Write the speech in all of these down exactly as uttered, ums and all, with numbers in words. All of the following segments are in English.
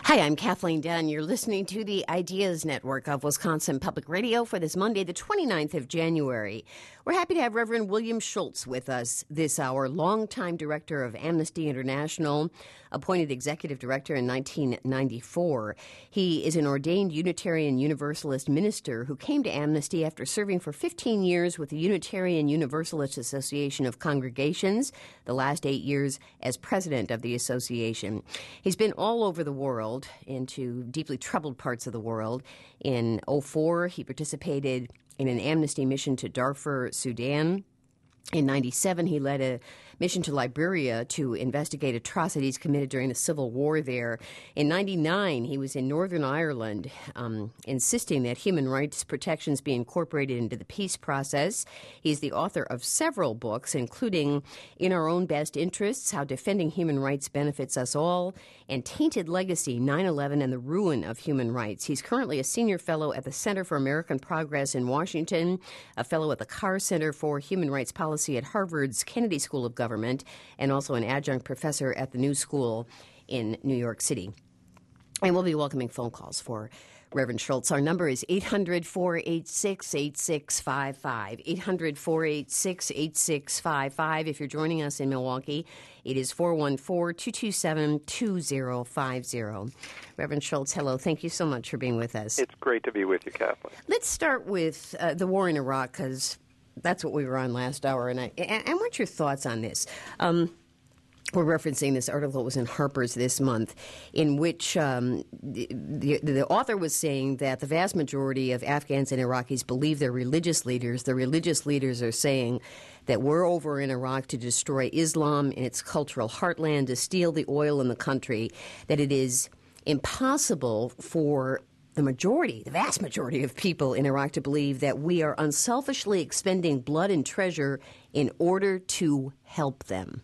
Hi, I'm Kathleen Dunn. You're listening to the Ideas Network of Wisconsin Public Radio for this Monday, the twenty-ninth of January. We're happy to have Reverend William Schultz with us this hour, longtime director of Amnesty International, appointed executive director in nineteen ninety-four. He is an ordained Unitarian Universalist minister who came to Amnesty after serving for fifteen years with the Unitarian Universalist Association of Congregations, the last eight years as president of the association. He's been all over the world, into deeply troubled parts of the world. In oh four, he participated in an amnesty mission to Darfur, Sudan. In ninety-seven, he led a mission to Liberia to investigate atrocities committed during the civil war there. In ninety-nine, he was in Northern Ireland, um, insisting that human rights protections be incorporated into the peace process. He's the author of several books, including In Our Own Best Interests, How Defending Human Rights Benefits Us All, and Tainted Legacy, nine eleven and the Ruin of Human Rights. He's currently a senior fellow at the Center for American Progress in Washington, a fellow at the Carr Center for Human Rights Policy at Harvard's Kennedy School of Government, and also an adjunct professor at the New School in New York City. And we'll be welcoming phone calls for Reverend Schultz. Our number is eight hundred, four eight six, eight six five five, eight hundred, four eight six, eight six five five. If you're joining us in Milwaukee, it is four one four, two two seven, two zero five zero. Reverend Schultz, hello. Thank you so much for being with us. It's great to be with you, Kathleen. Let's start with uh, the war in Iraq, because that's what we were on last hour, and I, I, I want your thoughts on this. Um, we're referencing this article that was in Harper's this month, in which um, the, the, the author was saying that the vast majority of Afghans and Iraqis believe their religious leaders. The religious leaders are saying that we're over in Iraq to destroy Islam in its cultural heartland, to steal the oil in the country, that it is impossible for the majority, the vast majority of people in Iraq to believe that we are unselfishly expending blood and treasure in order to help them.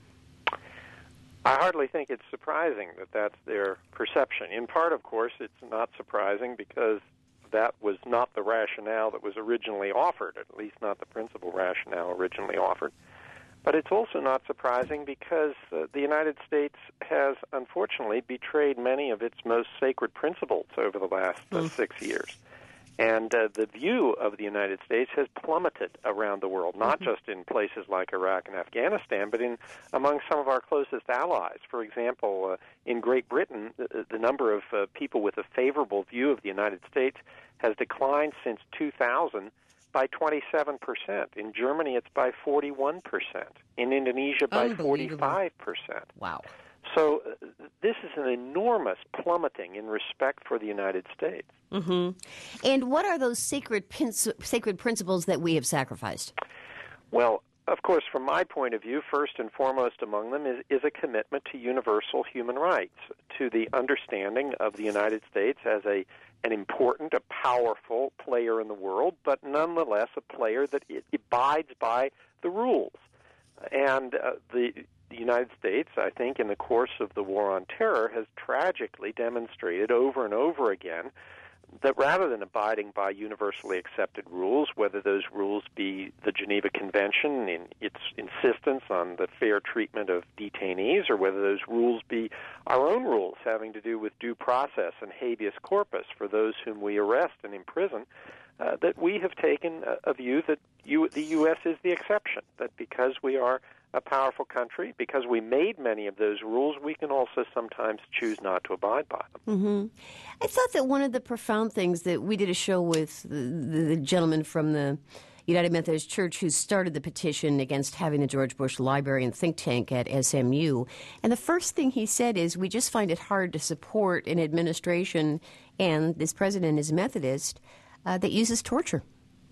I hardly think it's surprising that that's their perception. In part, of course, it's not surprising because that was not the rationale that was originally offered, at least not the principal rationale originally offered. But it's also not surprising because uh, the United States has, unfortunately, betrayed many of its most sacred principles over the last uh, mm. six years. And uh, the view of the United States has plummeted around the world, not mm-hmm. just in places like Iraq and Afghanistan, but in among some of our closest allies. For example, uh, in Great Britain, the, the number of uh, people with a favorable view of the United States has declined since two thousand by twenty-seven percent. In Germany, it's by forty-one percent. In Indonesia, by forty-five percent. Wow. So uh, this is an enormous plummeting in respect for the United States. Mm-hmm. And what are those sacred pin- sacred principles that we have sacrificed? Well, of course, from my point of view, first and foremost among them is, is a commitment to universal human rights, to the understanding of the United States as a an important, a powerful player in the world, but nonetheless a player that it abides by the rules. And uh, the The United States, I think, in the course of the war on terror, has tragically demonstrated over and over again that rather than abiding by universally accepted rules, whether those rules be the Geneva Convention in its insistence on the fair treatment of detainees, or whether those rules be our own rules having to do with due process and habeas corpus for those whom we arrest and imprison, uh, that we have taken a, a view that you, the U S is the exception, that because we are a powerful country, because we made many of those rules, we can also sometimes choose not to abide by them. Mm-hmm. I thought that one of the profound things that we did a show with the, the, the gentleman from the United Methodist Church who started the petition against having the George Bush Library and think tank at S M U. And the first thing he said is, we just find it hard to support an administration, and this president is Methodist, uh, that uses torture.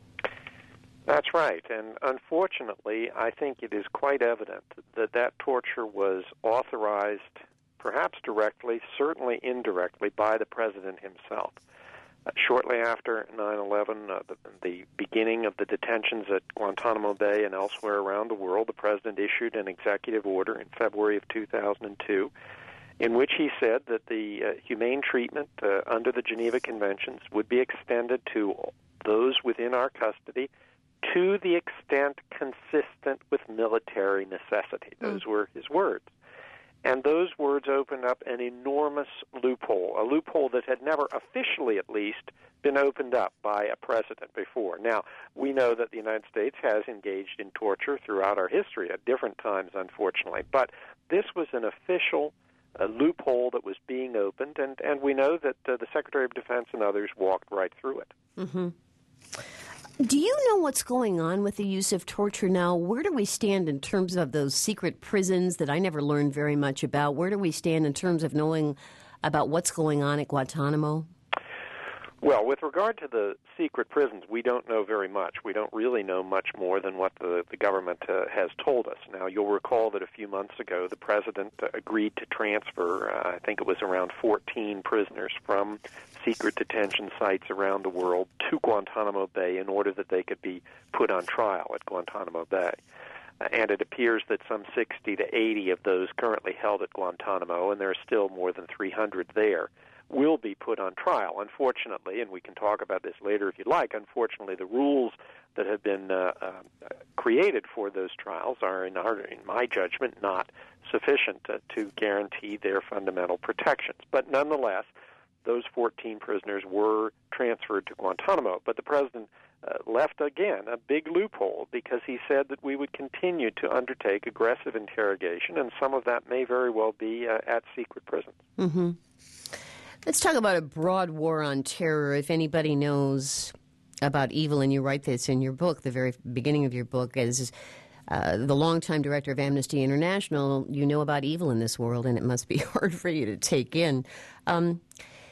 That's right, and unfortunately, I think it is quite evident that that torture was authorized, perhaps directly, certainly indirectly, by the president himself. Uh, shortly after nine eleven, uh, the, the beginning of the detentions at Guantanamo Bay and elsewhere around the world, the president issued an executive order in February of two thousand two in which he said that the uh, humane treatment uh, under the Geneva Conventions would be extended to those within our custody to the extent consistent with military necessity. Those were his words. And those words opened up an enormous loophole, a loophole that had never officially, at least, been opened up by a president before. Now, we know that the United States has engaged in torture throughout our history at different times, unfortunately. But this was an official uh, loophole that was being opened, and, and we know that uh, the Secretary of Defense and others walked right through it. Mm-hmm. Do you know what's going on with the use of torture now? Where do we stand in terms of those secret prisons that I never learned very much about? Where do we stand in terms of knowing about what's going on at Guantanamo? Well, with regard to the secret prisons, we don't know very much. We don't really know much more than what the, the government uh, has told us. Now, you'll recall that a few months ago, the president uh, agreed to transfer, uh, I think it was around fourteen prisoners from secret detention sites around the world to Guantanamo Bay in order that they could be put on trial at Guantanamo Bay. Uh, and it appears that some sixty to eighty of those currently held at Guantanamo, and there are still more than three hundred there, will be put on trial. Unfortunately, and we can talk about this later if you'd like, unfortunately the rules that have been uh, uh, created for those trials are, in, our, in my judgment, not sufficient to, to guarantee their fundamental protections. But nonetheless, those fourteen prisoners were transferred to Guantanamo. But the president uh, left, again, a big loophole because he said that we would continue to undertake aggressive interrogation, and some of that may very well be uh, at secret prisons. Mm-hmm. Let's talk about a broad war on terror. If anybody knows about evil, and you write this in your book, the very beginning of your book, as uh, the longtime director of Amnesty International, you know about evil in this world, and it must be hard for you to take in. Um,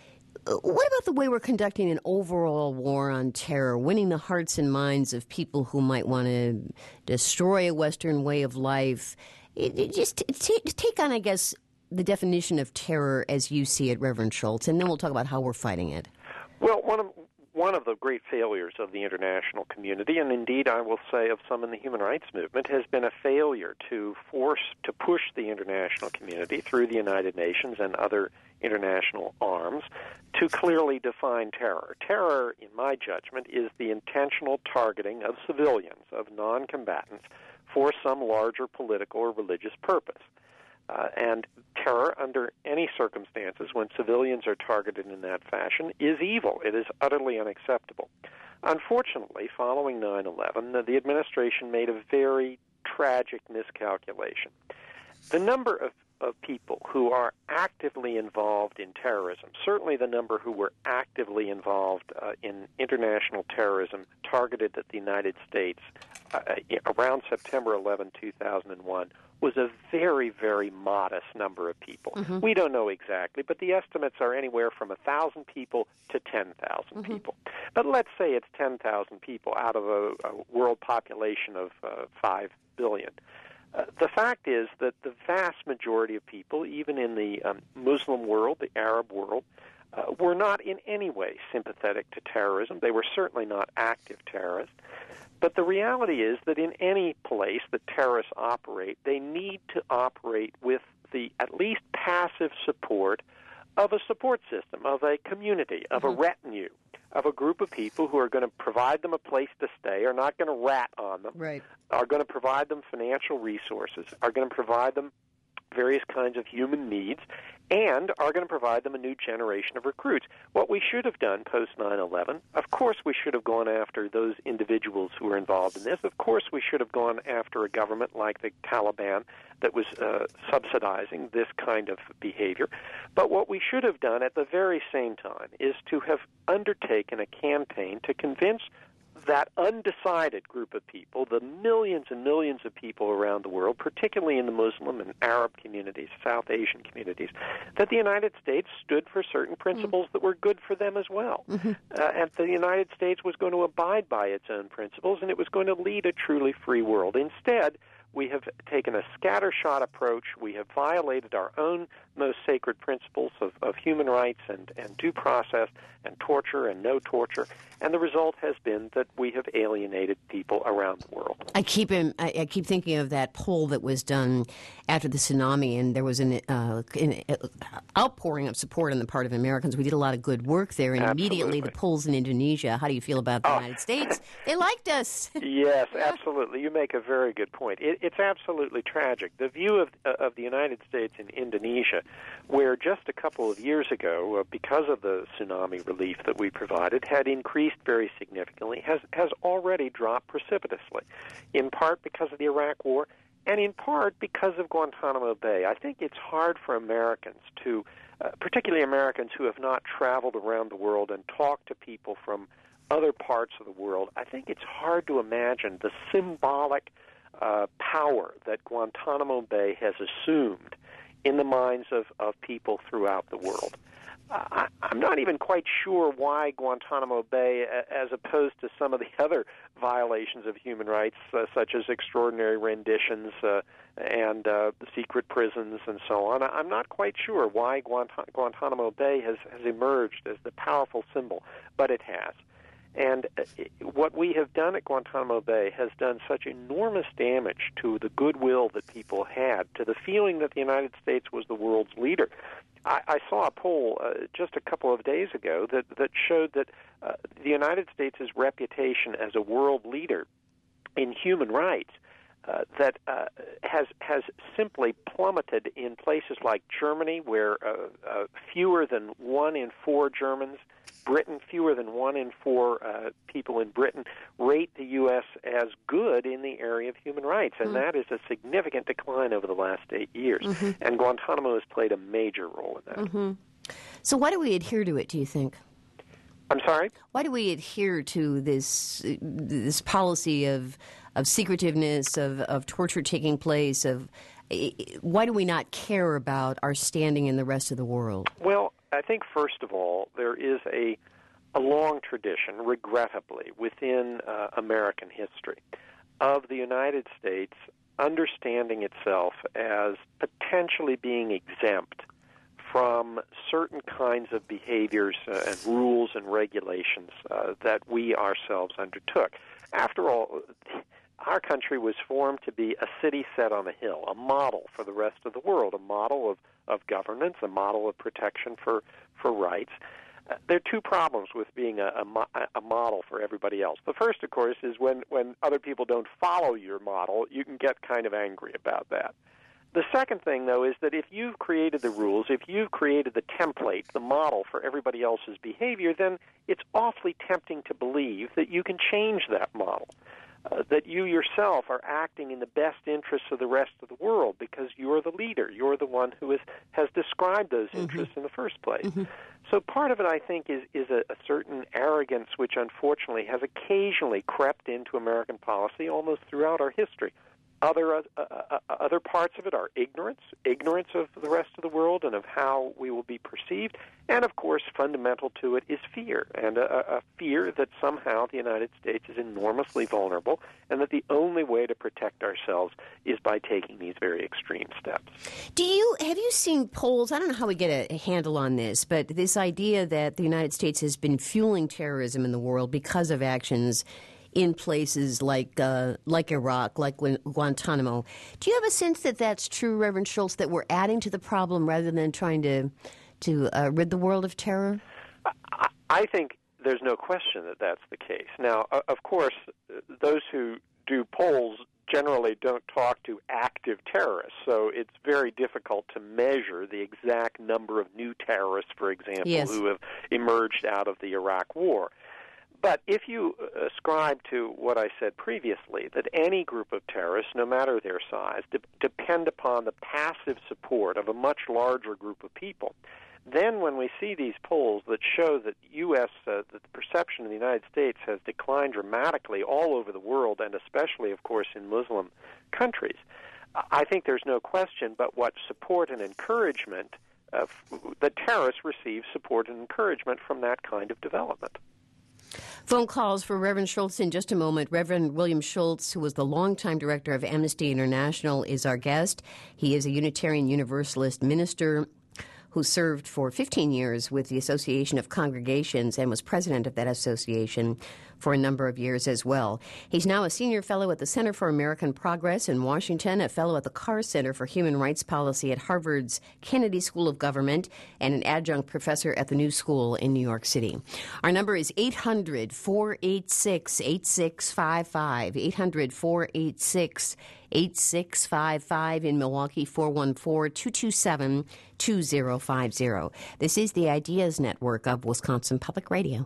what about the way we're conducting an overall war on terror, winning the hearts and minds of people who might want to destroy a Western way of life? It, it just t- take on, I guess, the definition of terror as you see it, Reverend Shultz, and then we'll talk about how we're fighting it. Well, one of one of the great failures of the international community, and indeed I will say of some in the human rights movement, has been a failure to force, to push the international community through the United Nations and other international arms to clearly define terror. Terror, in my judgment, is the intentional targeting of civilians, of non-combatants, for some larger political or religious purpose. Uh, and terror, under any circumstances, when civilians are targeted in that fashion, is evil. It is utterly unacceptable. Unfortunately, following nine eleven, the administration made a very tragic miscalculation. The number of, of people who are actively involved in terrorism, certainly the number who were actively involved uh, in international terrorism targeted at the United States uh, around September eleventh, two thousand one, was a very, very modest number of people. Mm-hmm. We don't know exactly, but the estimates are anywhere from one thousand people to ten thousand mm-hmm. people. But let's say it's ten thousand people out of a, a world population of uh, five billion. Uh, the fact is that the vast majority of people, even in the um, Muslim world, the Arab world, uh, were not in any way sympathetic to terrorism. They were certainly not active terrorists. But the reality is that in any place that terrorists operate, they need to operate with the at least passive support of a support system, of a community, of mm-hmm. a retinue, of a group of people who are going to provide them a place to stay, are not going to rat on them, right. are going to provide them financial resources, are going to provide them various kinds of human needs, and are going to provide them a new generation of recruits. What we should have done post nine eleven, of course we should have gone after those individuals who were involved in this. Of course we should have gone after a government like the Taliban that was uh, subsidizing this kind of behavior. But what we should have done at the very same time is to have undertaken a campaign to convince that undecided group of people, the millions and millions of people around the world, particularly in the Muslim and Arab communities, South Asian communities, that the United States stood for certain principles mm-hmm. that were good for them as well. Mm-hmm. Uh, and the United States was going to abide by its own principles, and it was going to lead a truly free world. Instead, we have taken a scattershot approach. We have violated our own most sacred principles of, of human rights and, and due process and torture and no torture. And the result has been that we have alienated people around the world. I keep in, I, I keep thinking of that poll that was done after the tsunami, and there was an, uh, an outpouring of support on the part of Americans. We did a lot of good work there, and Absolutely. Immediately the polls in Indonesia. How do you feel about the Oh. United States? They liked us. Yes, absolutely. You make a very good point. It, it's absolutely tragic. The view of of the United States in Indonesia, where just a couple of years ago, uh, because of the tsunami relief that we provided, had increased very significantly, has, has already dropped precipitously, in part because of the Iraq War, and in part because of Guantanamo Bay. I think it's hard for Americans to, uh, particularly Americans who have not traveled around the world and talked to people from other parts of the world, I think it's hard to imagine the symbolic uh, power that Guantanamo Bay has assumed in the minds of, of people throughout the world. Uh, I, I'm not even quite sure why Guantanamo Bay, as opposed to some of the other violations of human rights, uh, such as extraordinary renditions uh, and uh, secret prisons and so on, I'm not quite sure why Guant- Guantanamo Bay has, has emerged as the powerful symbol, but it has. And what we have done at Guantanamo Bay has done such enormous damage to the goodwill that people had, to the feeling that the United States was the world's leader. I, I saw a poll uh, just a couple of days ago that, that showed that uh, the United States' reputation as a world leader in human rights uh, that uh, has has simply plummeted in places like Germany, where uh, uh, fewer than one in four Germans, Britain, fewer than one in four uh, people in Britain rate the U S as good in the area of human rights, and mm. that is a significant decline over the last eight years. Mm-hmm. And Guantanamo has played a major role in that. Mm-hmm. So why do we adhere to it, do you think? I'm sorry? Why do we adhere to this this policy of of secretiveness, of, of torture taking place, of why do we not care about our standing in the rest of the world? Well, I think, first of all, there is a, a long tradition, regrettably, within uh, American history of the United States understanding itself as potentially being exempt from certain kinds of behaviors uh, and rules and regulations uh, that we ourselves undertook. After all, our country was formed to be a city set on a hill, a model for the rest of the world, a model of, of governance, a model of protection for, for rights. Uh, there are two problems with being a, a, a model for everybody else. The first, of course, is when, when other people don't follow your model, you can get kind of angry about that. The second thing, though, is that if you've created the rules, if you've created the template, the model for everybody else's behavior, then it's awfully tempting to believe that you can change that model. Uh, that you yourself are acting in the best interests of the rest of the world because you're the leader. You're the one who is, has described those interests mm-hmm. in the first place. Mm-hmm. So part of it, I think, is, is a, a certain arrogance which unfortunately has occasionally crept into American policy almost throughout our history. Other uh, uh, other parts of it are ignorance, ignorance of the rest of the world and of how we will be perceived. And, of course, fundamental to it is fear, and a, a fear that somehow the United States is enormously vulnerable and that the only way to protect ourselves is by taking these very extreme steps. Do you have you seen polls? I don't know how we get a handle on this, but this idea that the United States has been fueling terrorism in the world because of actions in places like uh, like Iraq, like Guantanamo. Do you have a sense that that's true, Reverend Schultz, that we're adding to the problem rather than trying to to uh, rid the world of terror? I, I think there's no question that that's the case. Now, uh, of course, those who do polls generally don't talk to active terrorists, so it's very difficult to measure the exact number of new terrorists, for example, yes. who have emerged out of the Iraq War. But if you ascribe to what I said previously, that any group of terrorists, no matter their size, de- depend upon the passive support of a much larger group of people, then when we see these polls that show that U S uh, that the perception of the United States has declined dramatically all over the world, and especially, of course, in Muslim countries, I think there's no question but what support and encouragement, uh, the terrorists receive support and encouragement from that kind of development. Phone calls for Reverend Schultz in just a moment. Reverend William Schultz, who was the longtime director of Amnesty International, is our guest. He is a Unitarian Universalist minister. who served for fifteen years with the Association of Congregations and was president of that association for a number of years as well. He's now a senior fellow at the Center for American Progress in Washington, a fellow at the Carr Center for Human Rights Policy at Harvard's Kennedy School of Government, and an adjunct professor at the New School in New York City. Our number is eight hundred, four eight six, eight six five five, eight hundred, four eight six, eight six five five, in Milwaukee, four one four, two two seven, two zero five zero. This is the Ideas Network of Wisconsin Public Radio.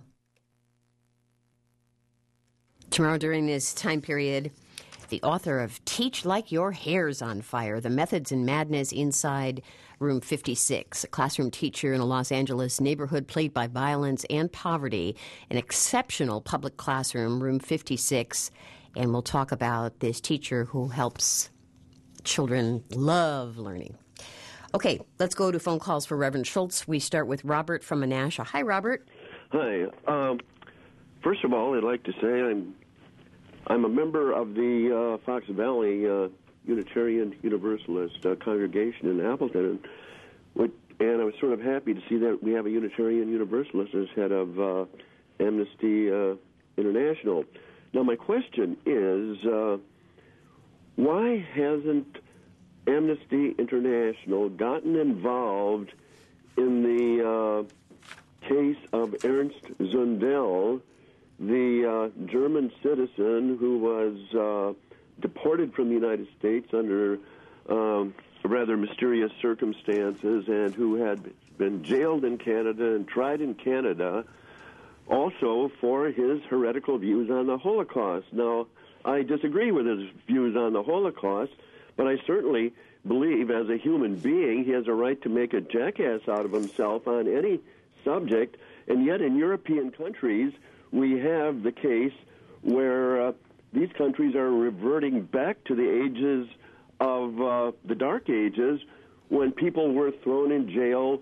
Tomorrow during this time period, the author of Teach Like Your Hair's on Fire, The Methods and Madness Inside Room fifty-six, a classroom teacher in a Los Angeles neighborhood plagued by violence and poverty, an exceptional public classroom, Room fifty-six, and we'll talk about this teacher who helps children love learning. Okay, let's go to phone calls for Reverend Schultz. We start with Robert from Menasha. Hi, Robert. Hi. Um, first of all, I'd like to say I'm I'm a member of the uh, Fox Valley uh, Unitarian Universalist uh, congregation in Appleton, and, what, and I was sort of happy to see that we have a Unitarian Universalist as head of uh, Amnesty uh, International. Now, my question is, uh, why hasn't Amnesty International gotten involved in the uh, case of Ernst Zundel, the uh, German citizen who was uh, deported from the United States under um, rather mysterious circumstances and who had been jailed in Canada and tried in Canada also for his heretical views on the Holocaust? Now, I disagree with his views on the Holocaust, but I certainly believe as a human being he has a right to make a jackass out of himself on any subject, and yet in European countries we have the case where uh, these countries are reverting back to the ages of uh, the Dark Ages when people were thrown in jail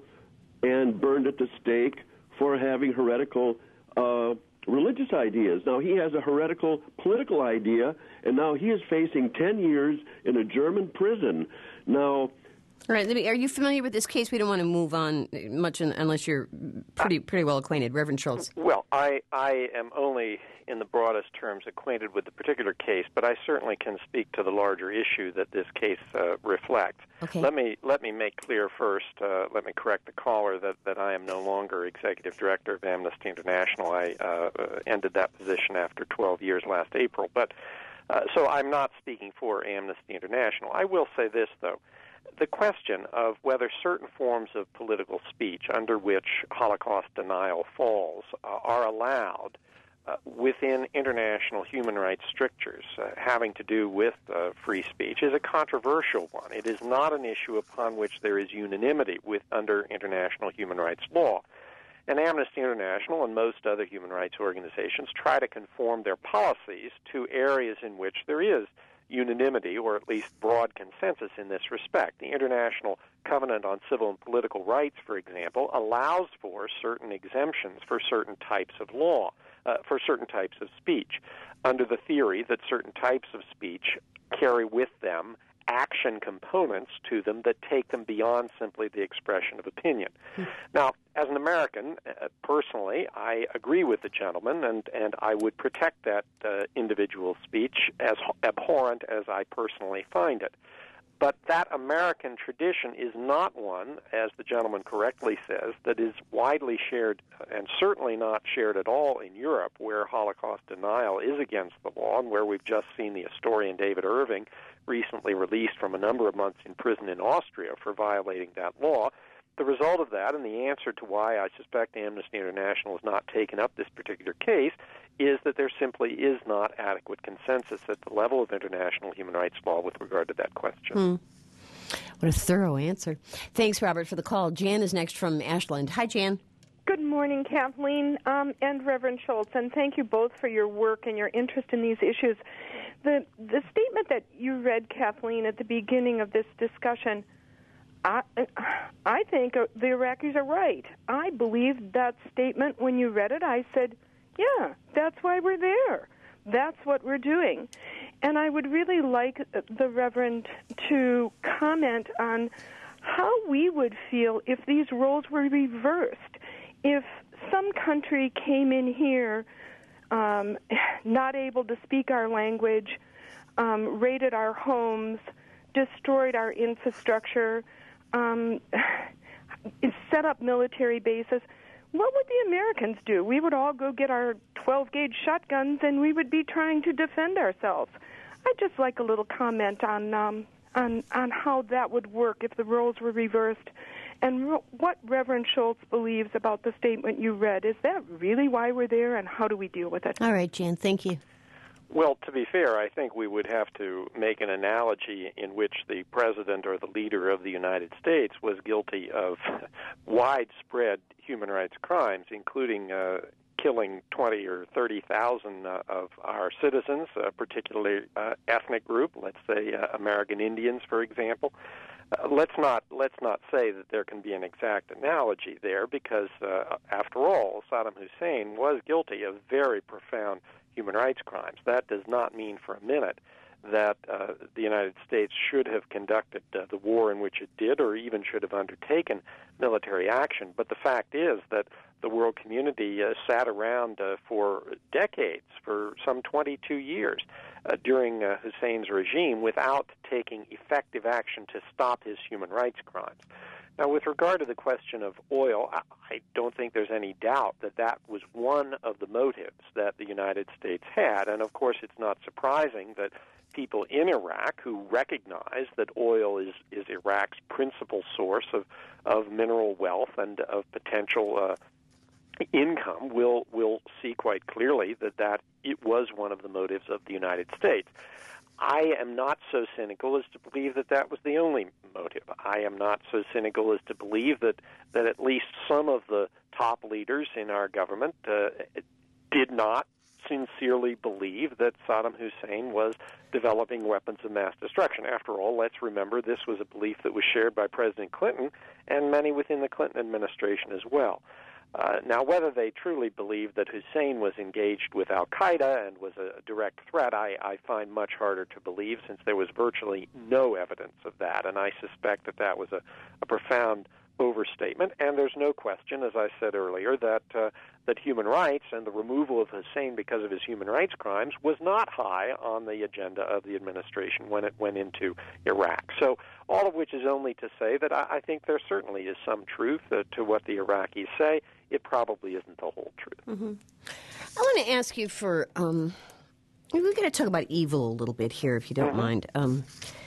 and burned at the stake for having heretical uh, religious ideas. Now, he has a heretical political idea, and now he is facing ten years in a German prison. Now, all right, let me, are you familiar with this case? We don't want to move on much in, unless you're pretty pretty well acquainted. Reverend Schultz. Well, I, I am only in the broadest terms acquainted with the particular case, but I certainly can speak to the larger issue that this case uh, reflects. Okay. Let me let me make clear first, uh, let me correct the caller, that, that I am no longer executive director of Amnesty International. I uh, ended that position after twelve years last April. But uh, so I'm not speaking for Amnesty International. I will say this, though. The question of whether certain forms of political speech under which Holocaust denial falls uh, are allowed uh, within international human rights strictures uh, having to do with uh, free speech is a controversial one. It is not an issue upon which there is unanimity with under international human rights law. And Amnesty International and most other human rights organizations try to conform their policies to areas in which there is unanimity, or at least broad consensus in this respect. The International Covenant on Civil and Political Rights, for example, allows for certain exemptions for certain types of law, uh, for certain types of speech, under the theory that certain types of speech carry with them action components to them that take them beyond simply the expression of opinion. Hmm. Now, as an American, uh, personally, I agree with the gentleman, and, and I would protect that uh, individual speech, as abhorrent as I personally find it. But that American tradition is not one, as the gentleman correctly says, that is widely shared, and certainly not shared at all in Europe, where Holocaust denial is against the law, and where we've just seen the historian David Irving recently released from a number of months in prison in Austria for violating that law. The result of that, and the answer to why I suspect Amnesty International has not taken up this particular case, is that there simply is not adequate consensus at the level of international human rights law with regard to that question. Hmm. What a thorough answer. Thanks, Robert, for the call. Jan is next from Ashland. Hi, Jan. Good morning, Kathleen um, and Reverend Schultz, and thank you both for your work and your interest in these issues. The, the statement that you read, Kathleen, at the beginning of this discussion, I, I think the Iraqis are right. I believed that statement when you read it. I said, yeah, that's why we're there. That's what we're doing. And I would really like the Reverend to comment on how we would feel if these roles were reversed. If some country came in here um, not able to speak our language, um, raided our homes, destroyed our infrastructure, um, set up military bases, what would the Americans do? We would all go get our twelve-gauge shotguns, and we would be trying to defend ourselves. I'd just like a little comment on um, on on how that would work if the roles were reversed, and re- what Reverend Schultz believes about the statement you read. Is that really why we're there, and how do we deal with it? All right, Jan, thank you. Well, to be fair, I think we would have to make an analogy in which the president or the leader of the United States was guilty of widespread human rights crimes, including uh, killing twenty or thirty thousand uh, of our citizens, a particularly uh, ethnic group, let's say uh, American Indians, for example. Uh, let's not let's not say that there can be an exact analogy there, because uh, after all, Saddam Hussein was guilty of very profound human rights crimes. That does not mean for a minute that uh, the United States should have conducted uh, the war in which it did, or even should have undertaken military action. But the fact is that the world community uh, sat around uh, for decades, for some twenty-two years, uh, during uh, Hussein's regime without taking effective action to stop his human rights crimes. Now, with regard to the question of oil, I don't think there's any doubt that that was one of the motives that the United States had. And, of course, it's not surprising that people in Iraq who recognize that oil is, is Iraq's principal source of, of mineral wealth and of potential uh, income will, will see quite clearly that, that it was one of the motives of the United States. I am not so cynical as to believe that that was the only motive. I am not so cynical as to believe that, that at least some of the top leaders in our government uh, did not sincerely believe that Saddam Hussein was developing weapons of mass destruction. After all, let's remember this was a belief that was shared by President Clinton and many within the Clinton administration as well. Uh, now, whether they truly believed that Hussein was engaged with al-Qaeda and was a direct threat, I, I find much harder to believe, since there was virtually no evidence of that, and I suspect that that was a, a profound overstatement. And there's no question, as I said earlier, that uh, that human rights and the removal of Hussein because of his human rights crimes was not high on the agenda of the administration when it went into Iraq. So all of which is only to say that I, I think there certainly is some truth uh, to what the Iraqis say. It probably isn't the whole truth. Mm-hmm. I want to ask you for, um, we're going to talk about evil a little bit here, if you don't mm-hmm. mind. Um,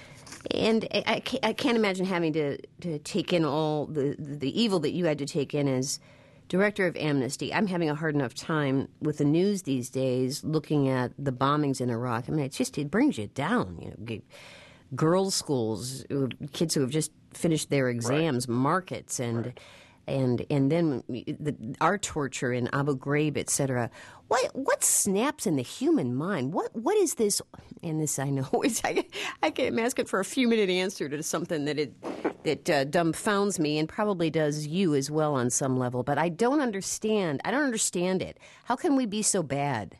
and I, I can't imagine having to, to take in all the, the evil that you had to take in as director of Amnesty. I'm having a hard enough time with the news these days looking at the bombings in Iraq. I mean, it's just, it brings you down, you know. Girls' schools, kids who have just finished their exams, right. markets, and... Right. And and then the, our torture in Abu Ghraib, et cetera. What what snaps in the human mind? What what is this? And this I know is I I am asking for a few minute answer to something that it that uh, dumbfounds me and probably does you as well on some level. But I don't understand. I don't understand it. How can we be so bad?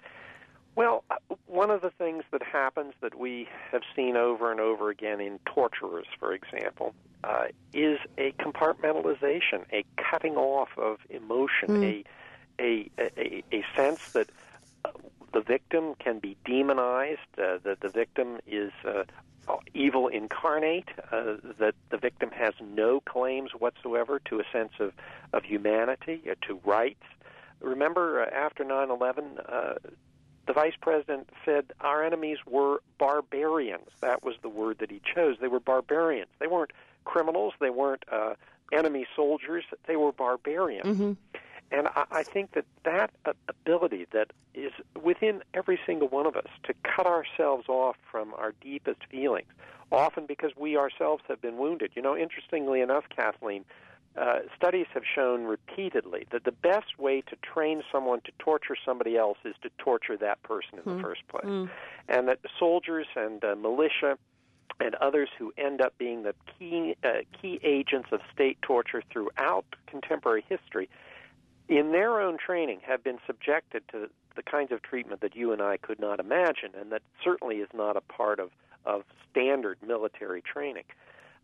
Well, one of the things that happens that we have seen over and over again in torturers, for example, uh, is a compartmentalization, a cutting off of emotion, mm. a, a, a a sense that uh, the victim can be demonized, uh, that the victim is uh, evil incarnate, uh, that the victim has no claims whatsoever to a sense of, of humanity, uh, to rights. Remember, uh, after nine eleven, uh, the vice president said our enemies were barbarians. That was the word that he chose. They were barbarians. They weren't criminals. They weren't uh, enemy soldiers. They were barbarians. Mm-hmm. And I, I think that that ability that is within every single one of us to cut ourselves off from our deepest feelings, often because we ourselves have been wounded. You know, interestingly enough, Kathleen, Uh, studies have shown repeatedly that the best way to train someone to torture somebody else is to torture that person in mm. the first place. Mm. And that soldiers and uh, militia and others who end up being the key, uh, key agents of state torture throughout contemporary history, in their own training have been subjected to the kinds of treatment that you and I could not imagine, and that certainly is not a part of, of standard military training.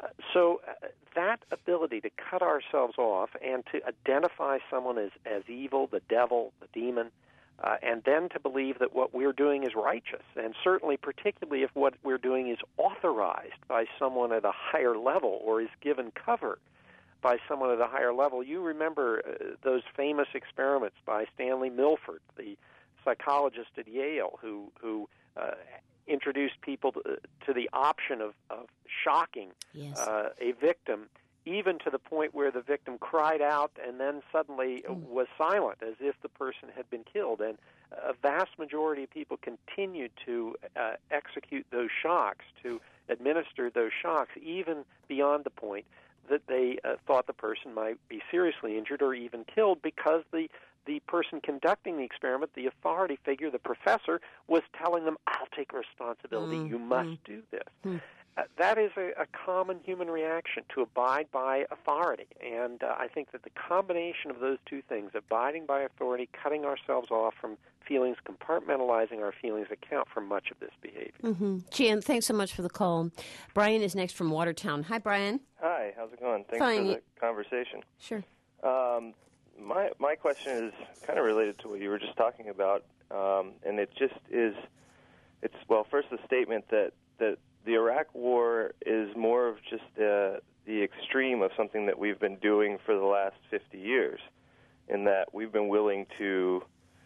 Uh, so uh, that ability to cut ourselves off and to identify someone as, as evil, the devil, the demon, uh, and then to believe that what we're doing is righteous, and certainly particularly if what we're doing is authorized by someone at a higher level or is given cover by someone at a higher level. You remember uh, those famous experiments by Stanley Milford, the psychologist at Yale, who, who uh, introduced people to, to the option of, of shocking yes. uh, a victim, even to the point where the victim cried out and then suddenly mm. was silent, as if the person had been killed. And a vast majority of people continued to uh, execute those shocks, to administer those shocks, even beyond the point that they uh, thought the person might be seriously injured or even killed, because the the person conducting the experiment, the authority figure, the professor, was telling them, I'll take responsibility, mm, you must mm, do this. Mm. Uh, that is a, a common human reaction, to abide by authority. And uh, I think that the combination of those two things, abiding by authority, cutting ourselves off from feelings, compartmentalizing our feelings, account for much of this behavior. Mm-hmm. Jan, thanks so much for the call. Brian is next from Watertown. Hi, Brian. Hi, how's it going? Thanks Fine. for the conversation. Sure. Um, my my question is kind of related to what you were just talking about, um, and it just is, it's, well, first the statement that, that the Iraq War is more of just uh, the extreme of something that we've been doing for the last fifty years, in that we've been willing to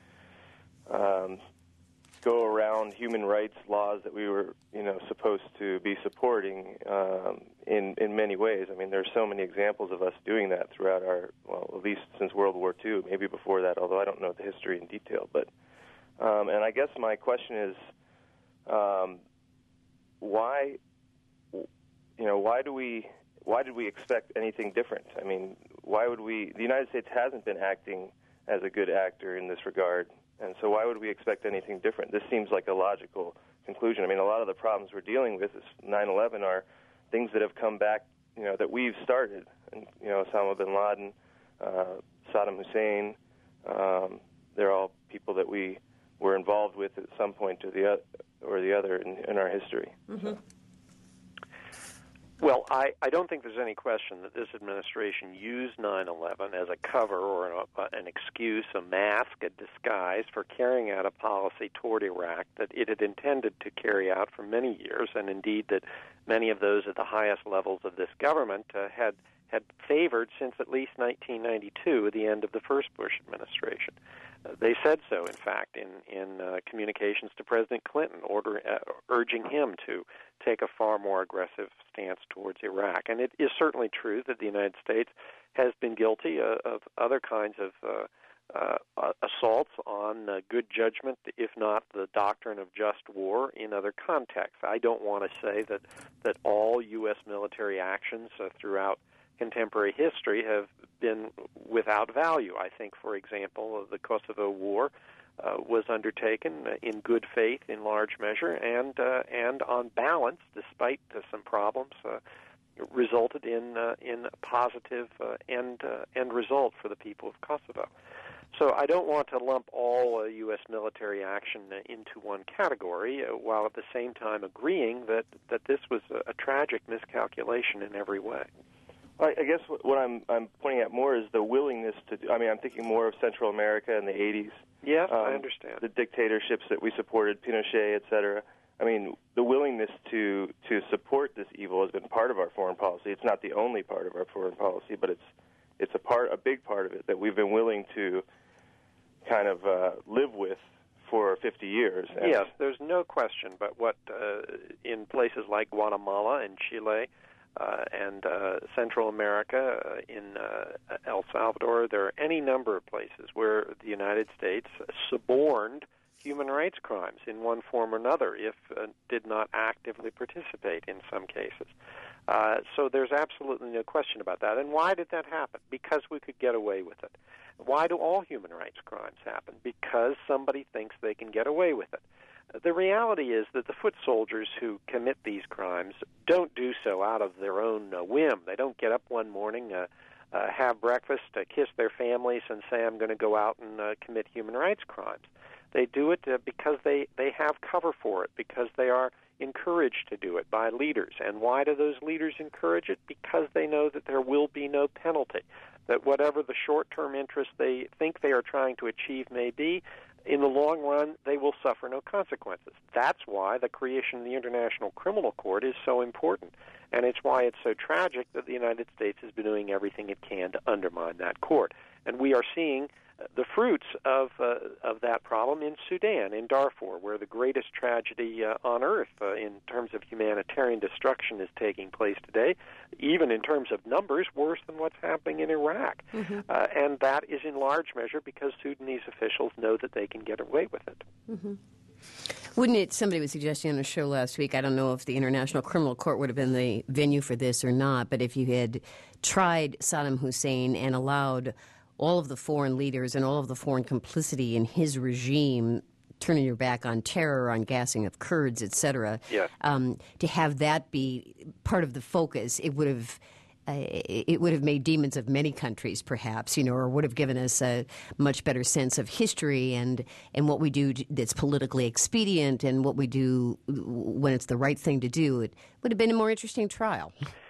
um, go around human rights laws that we were, you know, supposed to be supporting um, in in many ways. I mean, there's so many examples of us doing that throughout our, well, at least since World War Two, maybe before that, although I don't know the history in detail. But um, and I guess my question is, um, why, you know, why do we, why did we expect anything different? I mean, why would we? The United States hasn't been acting as a good actor in this regard. And so why would we expect anything different? This seems like a logical conclusion. I mean, a lot of the problems we're dealing with is nine eleven are things that have come back, you know, that we've started. And, you know, Osama bin Laden, uh, Saddam Hussein, um, they're all people that we were involved with at some point or the, or the other in, in our history. Mm-hmm. Well, I, I don't think there's any question that this administration used nine eleven as a cover or an, an excuse, a mask, a disguise for carrying out a policy toward Iraq that it had intended to carry out for many years, and indeed that many of those at the highest levels of this government uh, had had favored since at least nineteen ninety-two, the end of the first Bush administration. Uh, they said so, in fact, in, in uh, communications to President Clinton, order, uh, urging him to take a far more aggressive stance towards Iraq. And it is certainly true that the United States has been guilty uh, of other kinds of uh, uh, assaults on uh, good judgment, if not the doctrine of just war, in other contexts. I don't want to say that, that all U S military actions uh, throughout contemporary history have been without value. I think, for example, the Kosovo War uh, was undertaken in good faith in large measure, and uh, and on balance, despite uh, some problems, uh, resulted in uh, in a positive uh, end uh, end result for the people of Kosovo. So I don't want to lump all uh, U S military action uh, into one category, uh, while at the same time agreeing that, that this was a, a tragic miscalculation in every way. I guess what I'm I'm pointing at more is the willingness to do, I mean, I'm thinking more of Central America in the eighties. Yes, um, I understand. The dictatorships that we supported, Pinochet, et cetera. I mean, the willingness to, to support this evil has been part of our foreign policy. It's not the only part of our foreign policy, but it's it's a part, a big part of it that we've been willing to kind of uh, live with for fifty years. And yes, there's no question. But what uh, in places like Guatemala and Chile, Uh, and uh, Central America, uh, in uh, El Salvador, there are any number of places where the United States suborned human rights crimes in one form or another, if uh, did not actively participate in some cases. Uh, so there's absolutely no question about that. And why did that happen? Because we could get away with it. Why do all human rights crimes happen? Because somebody thinks they can get away with it. The reality is that the foot soldiers who commit these crimes don't do so out of their own uh, whim. They don't get up one morning, uh, uh, have breakfast, uh, kiss their families, and say, I'm going to go out and uh, commit human rights crimes. They do it uh, because they, they have cover for it, because they are encouraged to do it by leaders. And why do those leaders encourage it? Because they know that there will be no penalty, that whatever the short-term interest they think they are trying to achieve may be, in the long run, they will suffer no consequences. That's why the creation of the International Criminal Court is so important. And it's why it's so tragic that the United States has been doing everything it can to undermine that court. And we are seeing the fruits of uh, of that problem in Sudan, in Darfur, where the greatest tragedy uh, on earth uh, in terms of humanitarian destruction is taking place today, even in terms of numbers, worse than what's happening in Iraq. Mm-hmm. Uh, and that is in large measure because Sudanese officials know that they can get away with it. Mm-hmm. Wouldn't it, somebody was suggesting on a show last week, I don't know if the International Criminal Court would have been the venue for this or not, but if you had tried Saddam Hussein and allowed all of the foreign leaders and all of the foreign complicity in his regime, turning your back on terror, on gassing of Kurds, et cetera, yes. um, to have that be part of the focus, it would have uh, it would have made demons of many countries, perhaps, you know, or would have given us a much better sense of history and and what we do that's politically expedient and what we do when it's the right thing to do. It would have been a more interesting trial.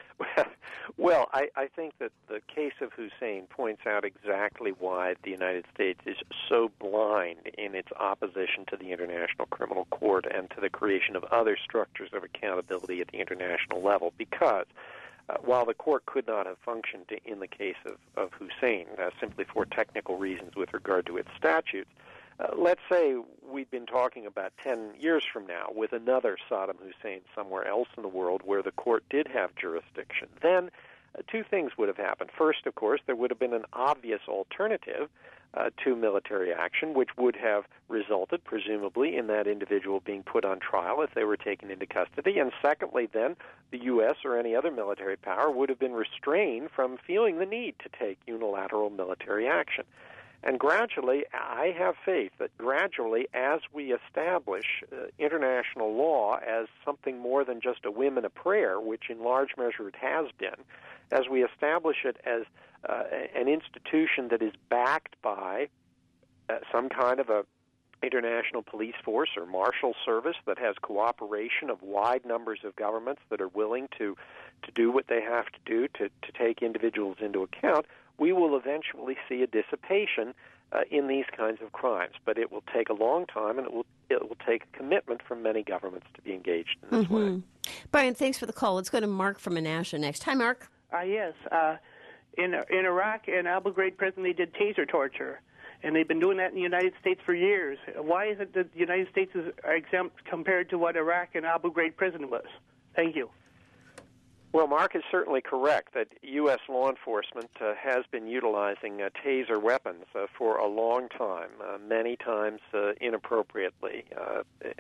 Well, I, I think that the case of Hussein points out exactly why the United States is so blind in its opposition to the International Criminal Court and to the creation of other structures of accountability at the international level. Because uh, while the court could not have functioned in the case of, of Hussein, uh, simply for technical reasons with regard to its statutes, Uh, let's say we'd been talking about ten years from now with another Saddam Hussein somewhere else in the world where the court did have jurisdiction. Then uh, two things would have happened. First, of course, there would have been an obvious alternative uh, to military action, which would have resulted, presumably, in that individual being put on trial if they were taken into custody. And secondly, then, the U S or any other military power would have been restrained from feeling the need to take unilateral military action. And gradually, I have faith that gradually, as we establish uh, international law as something more than just a whim and a prayer, which in large measure it has been, as we establish it as uh, an institution that is backed by uh, some kind of a international police force or marshal service that has cooperation of wide numbers of governments that are willing to, to do what they have to do to, to take individuals into account, we will eventually see a dissipation uh, in these kinds of crimes. But it will take a long time, and it will it will take a commitment from many governments to be engaged in this mm-hmm. way. Brian, thanks for the call. Let's go to Mark from Menasha next. Hi, Mark. Uh, yes. Uh, in in Iraq and Abu Ghraib prison, they did taser torture, and they've been doing that in the United States for years. Why is it that the United States is exempt compared to what Iraq and Abu Ghraib prison was? Thank you. Well, Mark is certainly correct that U S law enforcement uh, has been utilizing uh, taser weapons uh, for a long time, uh, many times uh, inappropriately. Uh,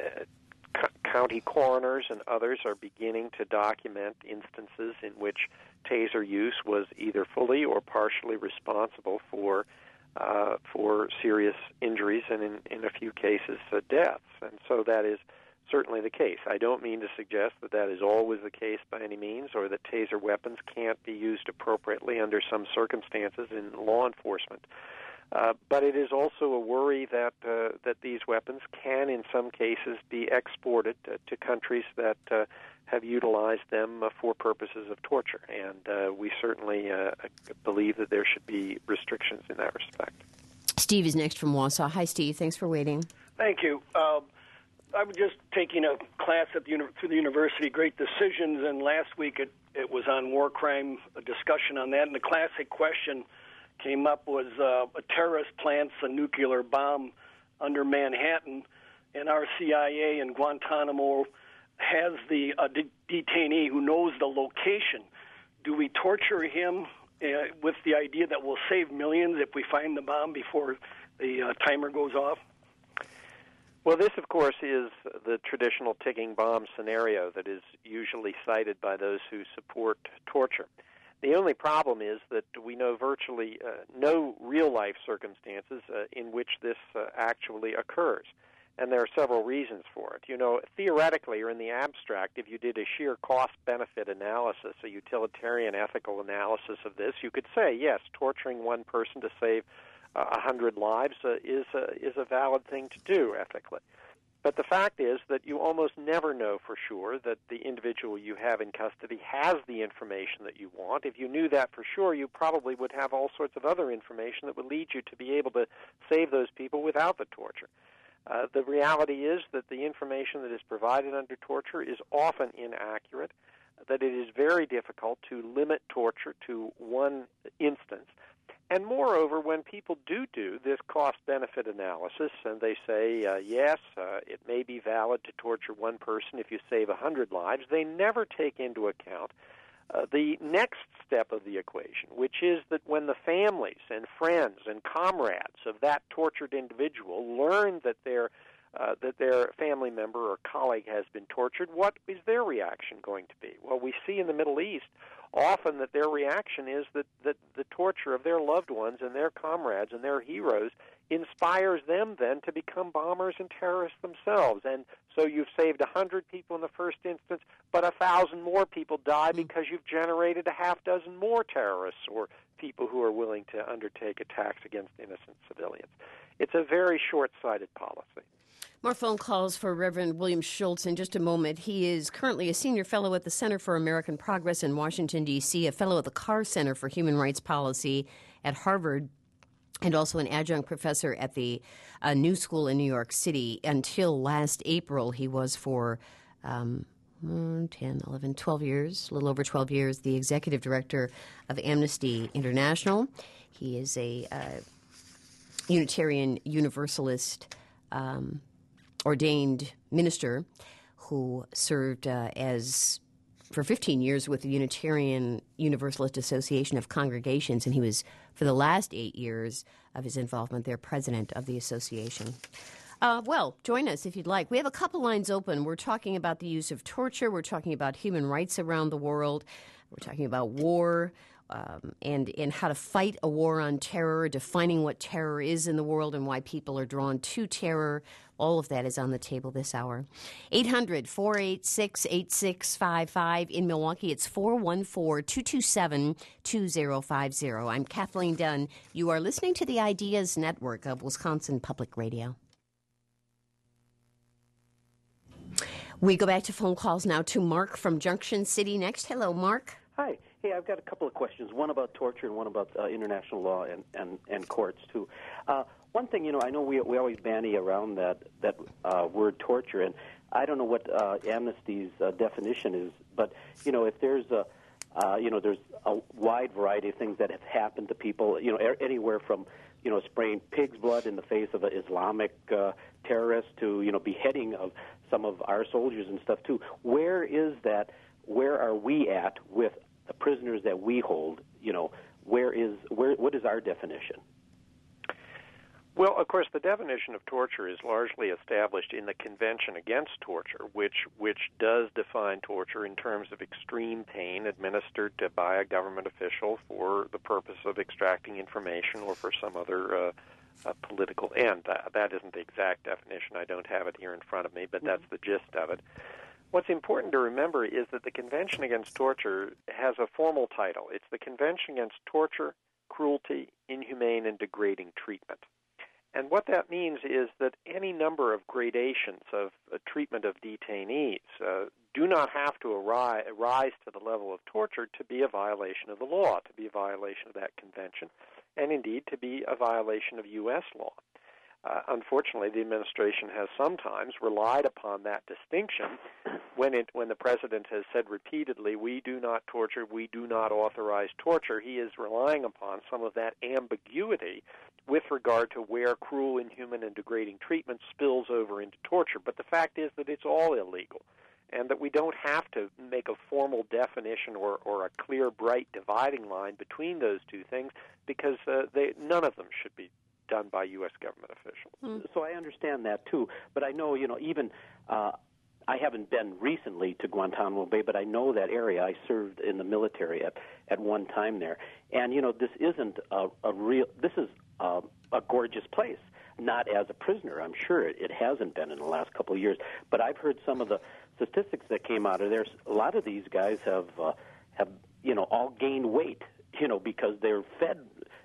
uh, county coroners and others are beginning to document instances in which taser use was either fully or partially responsible for uh, for serious injuries and, in, in a few cases, uh, deaths. And so that is certainly the case. I don't mean to suggest that that is always the case by any means, or that taser weapons can't be used appropriately under some circumstances in law enforcement. Uh, but it is also a worry that uh, that these weapons can, in some cases, be exported uh, to countries that uh, have utilized them uh, for purposes of torture. And uh, we certainly uh, believe that there should be restrictions in that respect. Steve is next from Wausau. Hi, Steve. Thanks for waiting. Thank you. Um, I was just taking a class at the uni- through the university, Great Decisions, and last week it, it was on war crime, a discussion on that, and the classic question came up was uh, a terrorist plants a nuclear bomb under Manhattan, and our C I A in Guantanamo has the uh, de- detainee who knows the location. Do we torture him uh, with the idea that we'll save millions if we find the bomb before the uh, timer goes off? Well, this, of course, is the traditional ticking bomb scenario that is usually cited by those who support torture. The only problem is that we know virtually uh, no real-life circumstances uh, in which this uh, actually occurs. And there are several reasons for it. You know, theoretically or in the abstract, if you did a sheer cost-benefit analysis, a utilitarian ethical analysis of this, you could say, yes, torturing one person to save a uh, hundred lives uh, is, a, is a valid thing to do ethically. But the fact is that you almost never know for sure that the individual you have in custody has the information that you want. If you knew that for sure, you probably would have all sorts of other information that would lead you to be able to save those people without the torture. Uh, the reality is that the information that is provided under torture is often inaccurate, that it is very difficult to limit torture to one instance. And moreover, when people do do this cost-benefit analysis and they say, uh, yes, uh, it may be valid to torture one person if you save one hundred lives, they never take into account uh, the next step of the equation, which is that when the families and friends and comrades of that tortured individual learn that their uh, that their family member or colleague has been tortured, what is their reaction going to be? Well, we see in the Middle East often that their reaction is that, that the torture of their loved ones and their comrades and their heroes inspires them then to become bombers and terrorists themselves. And so you've saved one hundred people in the first instance, but a thousand more people die because you've generated a half dozen more terrorists or people who are willing to undertake attacks against innocent civilians. It's a very short-sighted policy. More phone calls for Reverend William Schultz in just a moment. He is currently a senior fellow at the Center for American Progress in Washington, D C, a fellow at the Carr Center for Human Rights Policy at Harvard, and also an adjunct professor at the uh, New School in New York City. Until last April, he was for um, ten, eleven, twelve years, a little over twelve years, the executive director of Amnesty International. He is a uh, Unitarian Universalist um ordained minister who served uh, as for fifteen years with the Unitarian Universalist Association of Congregations, and he was, for the last eight years of his involvement there, president of the association. Uh, well, join us if you'd like. We have a couple lines open. We're talking about the use of torture. We're talking about human rights around the world. We're talking about war. Um, and, and how to fight a war on terror, defining what terror is in the world and why people are drawn to terror. All of that is on the table this hour. eight hundred, four eight six, eight six five five. In Milwaukee, it's four one four, two two seven, two zero five zero. I'm Kathleen Dunn. You are listening to the Ideas Network of Wisconsin Public Radio. We go back to phone calls now to Mark from Junction City next. Hello, Mark. Hi. Hey, I've got a couple of questions, one about torture and one about uh, international law and, and, and courts, too. Uh, one thing, you know, I know we we always bandy around that, that uh, word torture, and I don't know what uh, Amnesty's uh, definition is, but, you know, if there's a, uh, you know, there's a wide variety of things that have happened to people, you know, er- anywhere from, you know, spraying pig's blood in the face of an Islamic uh, terrorist to, you know, beheading of some of our soldiers and stuff, too. Where is that, where are we at with the prisoners that we hold? You know, where is where? What is our definition? Well, of course, the definition of torture is largely established in the Convention Against Torture, which which does define torture in terms of extreme pain administered to, by a government official for the purpose of extracting information or for some other uh, uh, political end. That, that isn't the exact definition. I don't have it here in front of me, but that's the gist of it. What's important to remember is that the Convention Against Torture has a formal title. It's the Convention Against Torture, Cruelty, Inhumane, and Degrading Treatment. And what that means is that any number of gradations of uh, treatment of detainees uh, do not have to arise, rise to the level of torture to be a violation of the law, to be a violation of that convention, and indeed to be a violation of U S law. Uh, unfortunately, the administration has sometimes relied upon that distinction when it when the president has said repeatedly, we do not torture, we do not authorize torture. He is relying upon some of that ambiguity with regard to where cruel, inhuman, and degrading treatment spills over into torture. But the fact is that it's all illegal, and that we don't have to make a formal definition or, or a clear, bright dividing line between those two things, because uh, they, none of them should be done by U S government officials. Mm. So I understand that, too. But I know, you know, even uh, I haven't been recently to Guantanamo Bay, but I know that area. I served in the military at, at one time there. And, you know, this isn't a, a real – this is a, a gorgeous place. Not as a prisoner, I'm sure. It, it hasn't been in the last couple of years. But I've heard some of the statistics that came out of there. A lot of these guys have, uh, have you know, all gained weight, you know, because they're fed –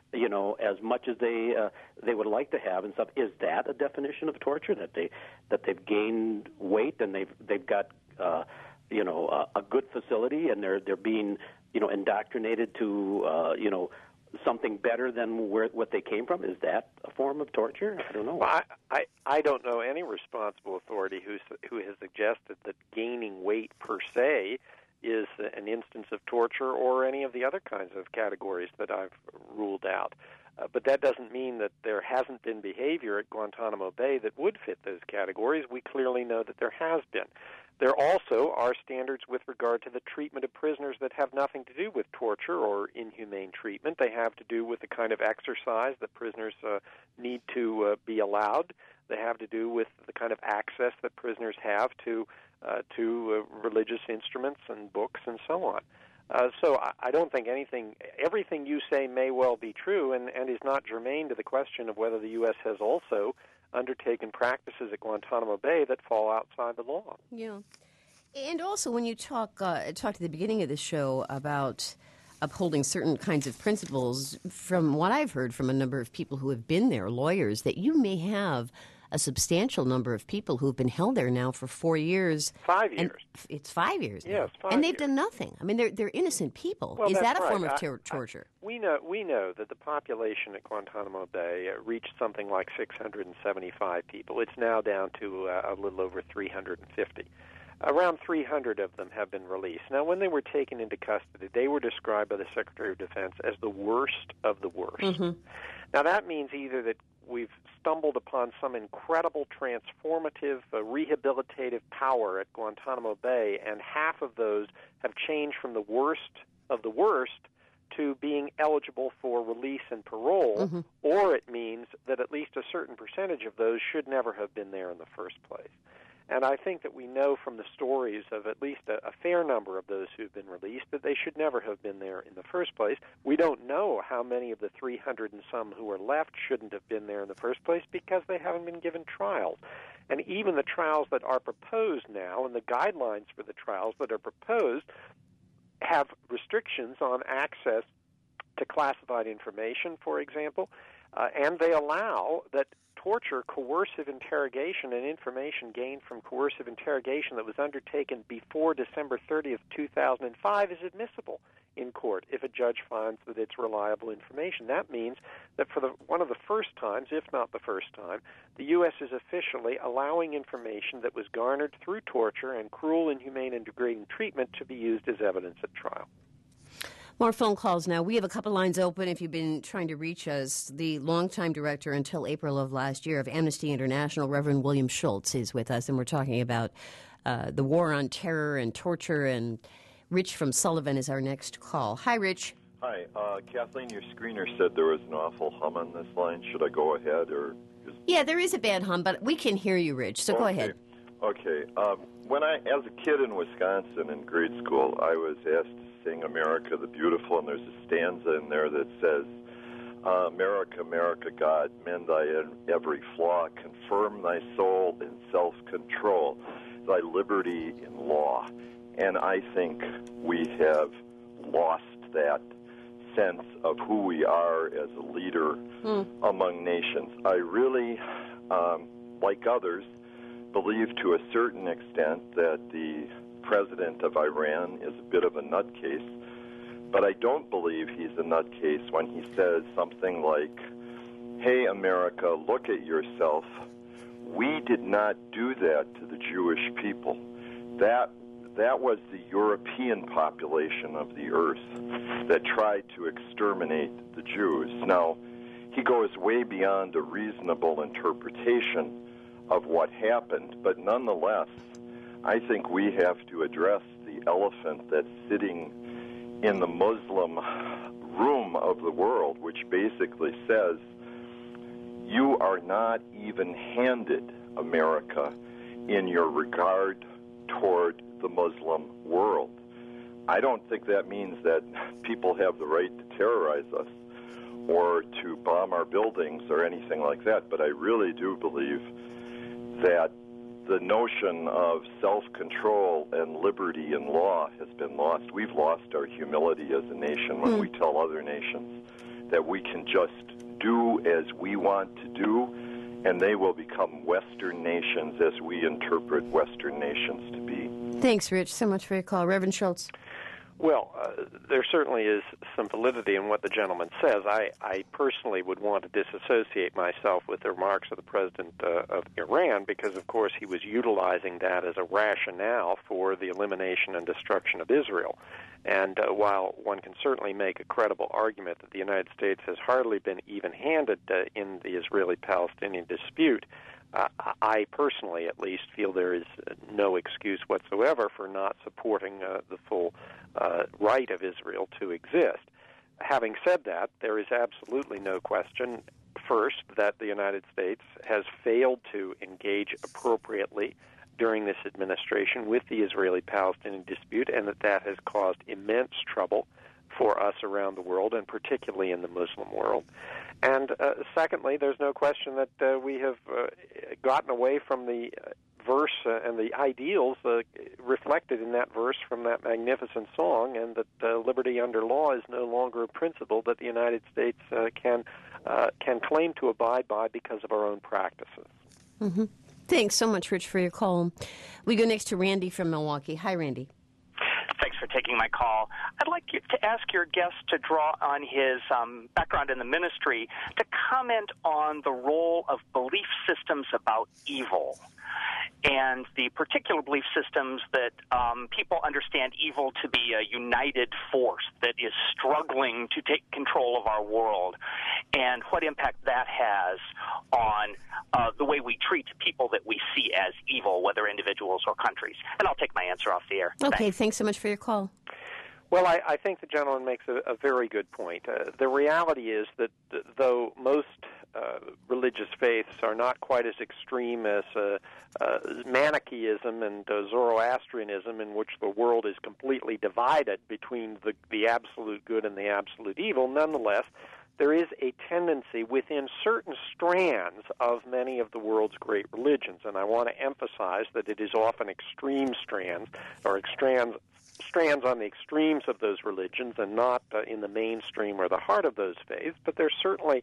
you know, as much as they uh, they would like to have and stuff. Is that a definition of torture, that they that they've gained weight and they've they've got uh, you know a, a good facility and they're they're being you know indoctrinated to uh, you know something better than where what they came from? Is that a form of torture? I don't know. Well, I, I I don't know any responsible authority who's who has suggested that gaining weight per se is an instance of torture or any of the other kinds of categories that I've ruled out. Uh, but that doesn't mean that there hasn't been behavior at Guantanamo Bay that would fit those categories. We clearly know that there has been. There also are standards with regard to the treatment of prisoners that have nothing to do with torture or inhumane treatment. They have to do with the kind of exercise that prisoners uh, need to uh, be allowed. They have to do with the kind of access that prisoners have to uh, to uh, religious instruments and books and so on. Uh, so I, I don't think anything, everything you say may well be true and, and is not germane to the question of whether the U S has also undertaken practices at Guantanamo Bay that fall outside the law. Yeah. And also when you talk, uh, talked at the beginning of the show about upholding certain kinds of principles, from what I've heard from a number of people who have been there, lawyers, that you may have a substantial number of people who have been held there now for four years. Five years. And it's five years now. Yes, five And they've years. done nothing. I mean, they're they're innocent people. Well, Is that's that a right. form of I- ter- torture? I, we know we know that the population at Guantanamo Bay uh, reached something like six hundred seventy-five people. It's now down to uh, a little over three hundred fifty. Around three hundred of them have been released. Now, when they were taken into custody, they were described by the Secretary of Defense as the worst of the worst. Mm-hmm. Now, that means either that we've stumbled upon some incredible transformative, uh, rehabilitative power at Guantanamo Bay, and half of those have changed from the worst of the worst to being eligible for release and parole, Mm-hmm. or it means that at least a certain percentage of those should never have been there in the first place. And I think that we know from the stories of at least a, a fair number of those who've been released that they should never have been there in the first place. We don't know how many of the three hundred and some who are left shouldn't have been there in the first place because they haven't been given trials. And even the trials that are proposed now and the guidelines for the trials that are proposed have restrictions on access to classified information, for example, uh, and they allow that torture, coercive interrogation, and information gained from coercive interrogation that was undertaken before December thirtieth, two thousand five is admissible in court if a judge finds that it's reliable information. That means that for the one of the first times, if not the first time, the U S is officially allowing information that was garnered through torture and cruel, inhumane, and degrading treatment to be used as evidence at trial. More phone calls now. We have a couple lines open if you've been trying to reach us. The longtime director until April of last year of Amnesty International, Reverend William Schultz, is with us, and we're talking about uh, the war on terror and torture. And Rich from Sullivan is our next call. Hi, Rich. Hi. Uh, Kathleen, your screener said there was an awful hum on this line. Should I go ahead? or? Just... Yeah, there is a bad hum, but we can hear you, Rich, so okay. go ahead. Okay. Um, when I, as a kid in Wisconsin in grade school, I was asked to sing America the Beautiful, and there's a stanza in there that says, uh, America, America, God, mend thy every flaw, confirm thy soul in self-control, thy liberty in law. And I think we have lost that sense of who we are as a leader mm. among nations. I really, um, like others, believe to a certain extent that the president of Iran is a bit of a nutcase, but I don't believe he's a nutcase when he says something like, hey, America, look at yourself. We did not do that to the Jewish people. That that was the European population of the earth that tried to exterminate the Jews. Now, he goes way beyond a reasonable interpretation of what happened, but nonetheless, I think we have to address the elephant that's sitting in the Muslim room of the world, which basically says, you are not even-handed, America, in your regard toward the Muslim world. I don't think that means that people have the right to terrorize us or to bomb our buildings or anything like that, but I really do believe that the notion of self-control and liberty and law has been lost. We've lost our humility as a nation when mm. we tell other nations that we can just do as we want to do, and they will become Western nations as we interpret Western nations to be. Thanks, Rich, so much for your call. Reverend Schultz. Well, uh, there certainly is some validity in what the gentleman says. I, I personally would want to disassociate myself with the remarks of the president uh, of Iran because, of course, he was utilizing that as a rationale for the elimination and destruction of Israel. And uh, while one can certainly make a credible argument that the United States has hardly been even-handed uh, in the Israeli-Palestinian dispute, Uh, I personally, at least, feel there is no excuse whatsoever for not supporting uh, the full uh, right of Israel to exist. Having said that, there is absolutely no question, first, that the United States has failed to engage appropriately during this administration with the Israeli-Palestinian dispute, and that that has caused immense trouble for us around the world, and particularly in the Muslim world. And uh, secondly, there's no question that uh, we have uh, gotten away from the uh, verse uh, and the ideals uh, reflected in that verse from that magnificent song, and that uh, liberty under law is no longer a principle that the United States uh, can uh, can claim to abide by because of our own practices. Mm-hmm. Thanks so much, Rich, for your call. We go next to Randy from Milwaukee. Hi, Randy. Thanks for taking my call. I'd like you to ask your guest to draw on his um, background in the ministry to comment on the role of belief systems about evil and the particular belief systems that um, people understand evil to be a united force that is struggling to take control of our world, and what impact that has on uh, the way we treat people that we see as evil, whether individuals or countries. And I'll take my answer off the air. Okay, Thanks, thanks so much for your call. Well, I, I think the gentleman makes a, a very good point. Uh, the reality is that th- though most uh, religious faiths are not quite as extreme as uh, uh, Manichaeism and uh, Zoroastrianism, in which the world is completely divided between the, the absolute good and the absolute evil, nonetheless, there is a tendency within certain strands of many of the world's great religions, and I want to emphasize that it is often extreme strands, or strands strands on the extremes of those religions and not uh, in the mainstream or the heart of those faiths, but there certainly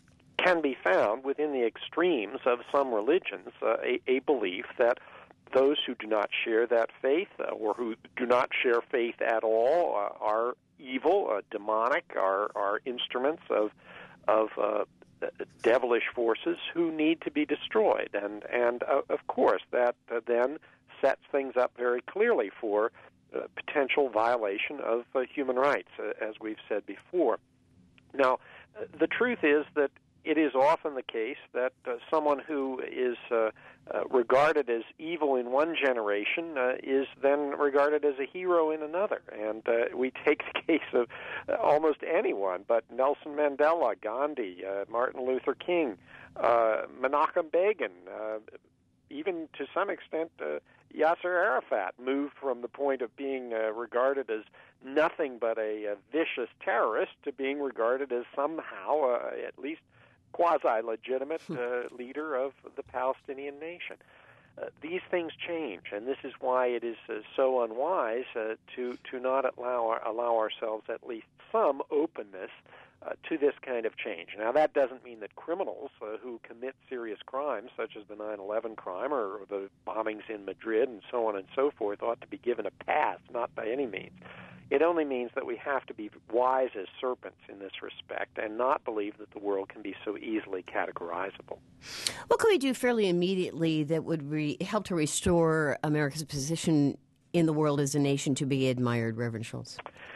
can be found within the extremes of some religions uh, a, a belief that those who do not share that faith uh, or who do not share faith at all uh, are evil, uh, demonic, are, are instruments of of uh, devilish forces who need to be destroyed. And, and uh, of course, that uh, then sets things up very clearly for Uh, potential violation of uh, human rights, uh, as we've said before. Now, uh, the truth is that it is often the case that uh, someone who is uh, uh, regarded as evil in one generation uh, is then regarded as a hero in another. And uh, we take the case of uh, almost anyone, but Nelson Mandela, Gandhi, uh, Martin Luther King, uh, Menachem Begin, uh, even to some extent uh, Yasser Arafat moved from the point of being uh, regarded as nothing but a, a vicious terrorist to being regarded as somehow uh, at least quasi-legitimate uh, leader of the Palestinian nation. Uh, these things change, and this is why it is uh, so unwise uh, to to not allow allow ourselves at least some openness uh, to this kind of change. Now, that doesn't mean that criminals uh, who commit serious crimes, such as the nine eleven crime or the bombings in Madrid and so on and so forth, ought to be given a pass, not by any means. It only means that we have to be wise as serpents in this respect and not believe that the world can be so easily categorizable. What can we do fairly immediately that would re- help to restore America's position in the world as a nation to be admired, Reverend Schultz?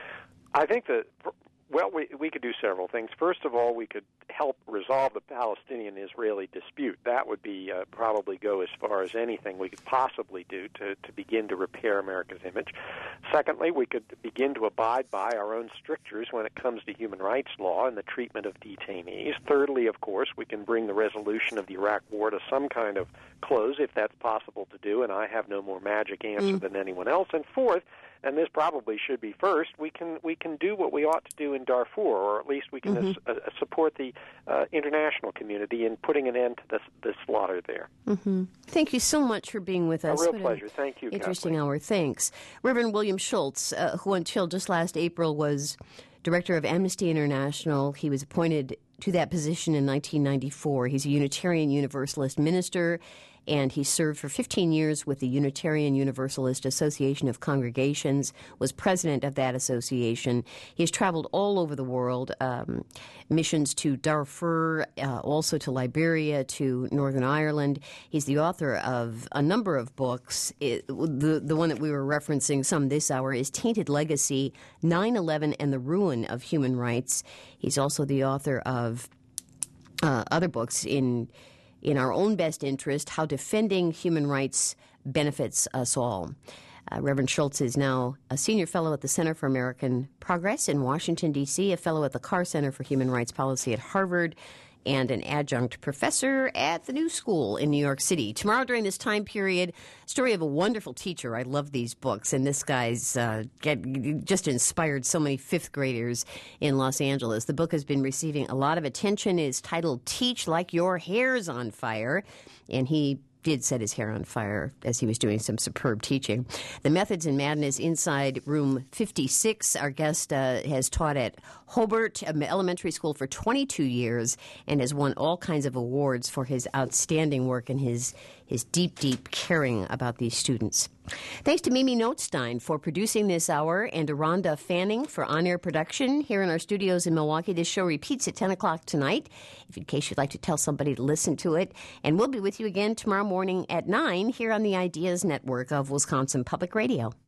I think that, well, we, we could do several things. First of all, we could help resolve the Palestinian-Israeli dispute. That would be uh, probably go as far as anything we could possibly do to, to begin to repair America's image. Secondly, we could begin to abide by our own strictures when it comes to human rights law and the treatment of detainees. Thirdly, of course, we can bring the resolution of the Iraq War to some kind of close, if that's possible to do, and I have no more magic answer mm. than anyone else. And fourth, and this probably should be first, we can we can do what we ought to do in Darfur, or at least we can mm-hmm. uh, support the uh, international community in putting an end to this, this slaughter there. Mm-hmm. Thank you so much for being with us. A real what pleasure. Thank you, Interesting Kathleen. hour. Thanks. Reverend William Schultz, uh, who until just last April was director of Amnesty International. He was appointed to that position in nineteen ninety-four. He's a Unitarian Universalist minister, and he served for fifteen years with the Unitarian Universalist Association of Congregations, was president of that association. He has traveled all over the world, um, missions to Darfur, uh, also to Liberia, to Northern Ireland. He's the author of a number of books. It, the, the one that we were referencing some this hour is Tainted Legacy, nine eleven and the Ruin of Human Rights. He's also the author of uh, other books in in our own best interest, how defending human rights benefits us all. Uh, Reverend Schultz is now a senior fellow at the Center for American Progress in Washington, D C, a fellow at the Carr Center for Human Rights Policy at Harvard, and an adjunct professor at the New School in New York City. Tomorrow during this time period, story of a wonderful teacher. I love these books, and this guy's uh, get, just inspired so many fifth graders in Los Angeles. The book has been receiving a lot of attention. It is titled Teach Like Your Hair's on Fire, and he did set his hair on fire as he was doing some superb teaching. The Methods in Madness inside room fifty-six. Our guest uh, has taught at Hobart Elementary School for twenty-two years and has won all kinds of awards for his outstanding work and his, his deep, deep caring about these students. Thanks to Mimi Notstein for producing this hour and to Rhonda Fanning for on-air production here in our studios in Milwaukee. This show repeats at ten o'clock tonight, if in case you'd like to tell somebody to listen to it. And we'll be with you again tomorrow morning at nine here on the Ideas Network of Wisconsin Public Radio.